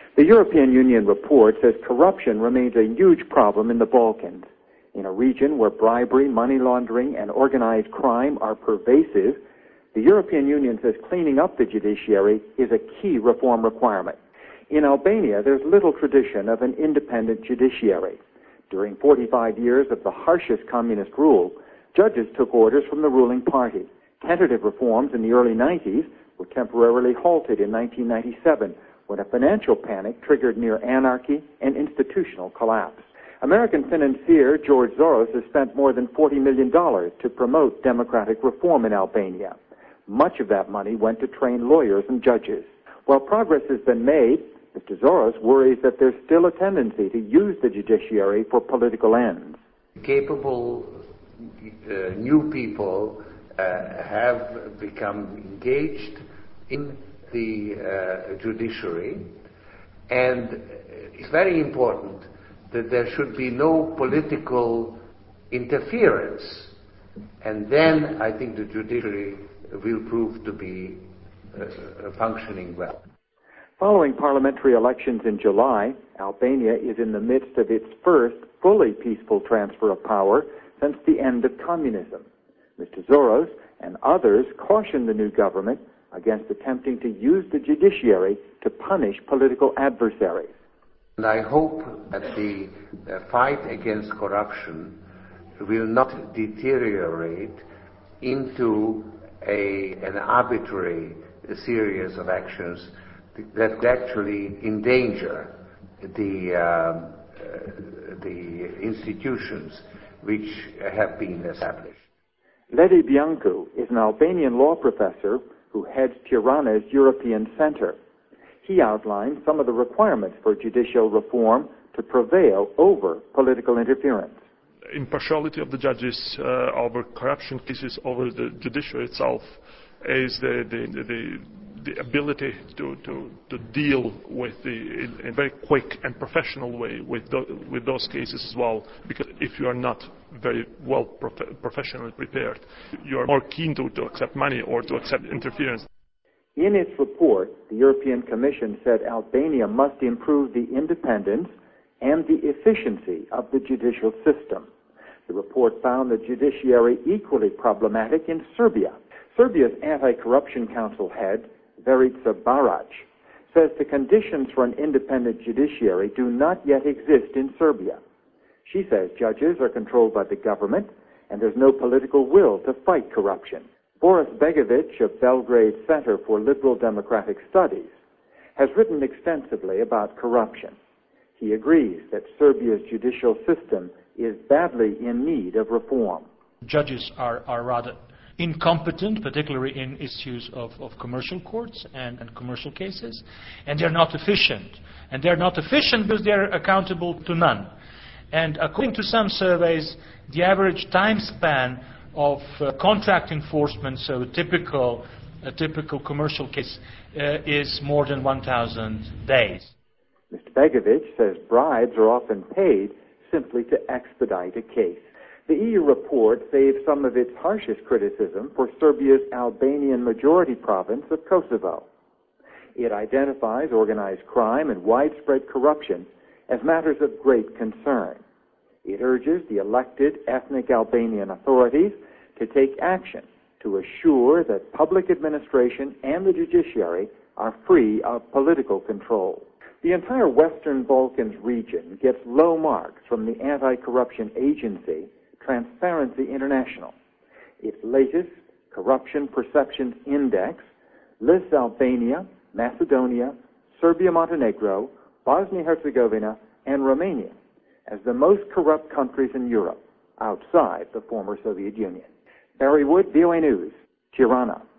The European Union report says corruption remains a huge problem in the Balkans. In a region where bribery, money laundering, and organized crime are pervasive, the European Union says cleaning up the judiciary is a key reform requirement. In Albania, there's little tradition of an independent judiciary. During 45 years of the harshest communist rule, judges took orders from the ruling party. Tentative reforms in the early 90s were temporarily halted in 1997 when a financial panic triggered near anarchy and institutional collapse. American financier George Soros has spent more than $40 million to promote democratic reform in Albania. Much of that money went to train lawyers and judges. While progress has been made, Mr. Soros worries that there's still a tendency to use the judiciary for political ends. Capable new people have become engaged in the judiciary, and it's very important that there should be no political interference, and then I think the judiciary will prove to be functioning well. Following parliamentary elections in July, Albania is in the midst of its first fully peaceful transfer of power since the end of communism. Mr. Soros and others caution the new government against attempting to use the judiciary to punish political adversaries. And I hope that the fight against corruption will not deteriorate into an arbitrary series of actions that actually endanger the institutions which have been established. Ledi Biancu is an Albanian law professor who heads Tirana's European Center. He outlined some of the requirements for judicial reform to prevail over political interference. Impartiality of the judges over corruption cases, over the judiciary itself, is the ability to deal with in a very quick and professional way with those cases as well. Because if you are not very well professionally prepared, you are more keen to accept money or to accept interference. In its report, the European Commission said Albania must improve the independence and the efficiency of the judicial system. The report found the judiciary equally problematic in Serbia. Serbia's Anti-Corruption Council head, Verica Barać, says the conditions for an independent judiciary do not yet exist in Serbia. She says judges are controlled by the government and there's no political will to fight corruption. Boris Begovic of Belgrade Center for Liberal Democratic Studies has written extensively about corruption. He agrees that Serbia's judicial system is badly in need of reform. Judges are rather incompetent, particularly in issues of commercial courts and commercial cases, and they're not efficient. And they're not efficient because they're accountable to none. And according to some surveys, the average time span of contract enforcement, so a typical commercial case, is more than 1,000 days. Mr. Begovic says bribes are often paid simply to expedite a case. The EU report saves some of its harshest criticism for Serbia's Albanian majority province of Kosovo. It identifies organized crime and widespread corruption as matters of great concern. It urges the elected ethnic Albanian authorities to take action to assure that public administration and the judiciary are free of political control. The entire Western Balkans region gets low marks from the anti-corruption agency Transparency International. Its latest Corruption Perceptions Index lists Albania, Macedonia, Serbia-Montenegro, Bosnia-Herzegovina, and Romania as the most corrupt countries in Europe outside the former Soviet Union. Barry Wood, VOA News, Tirana.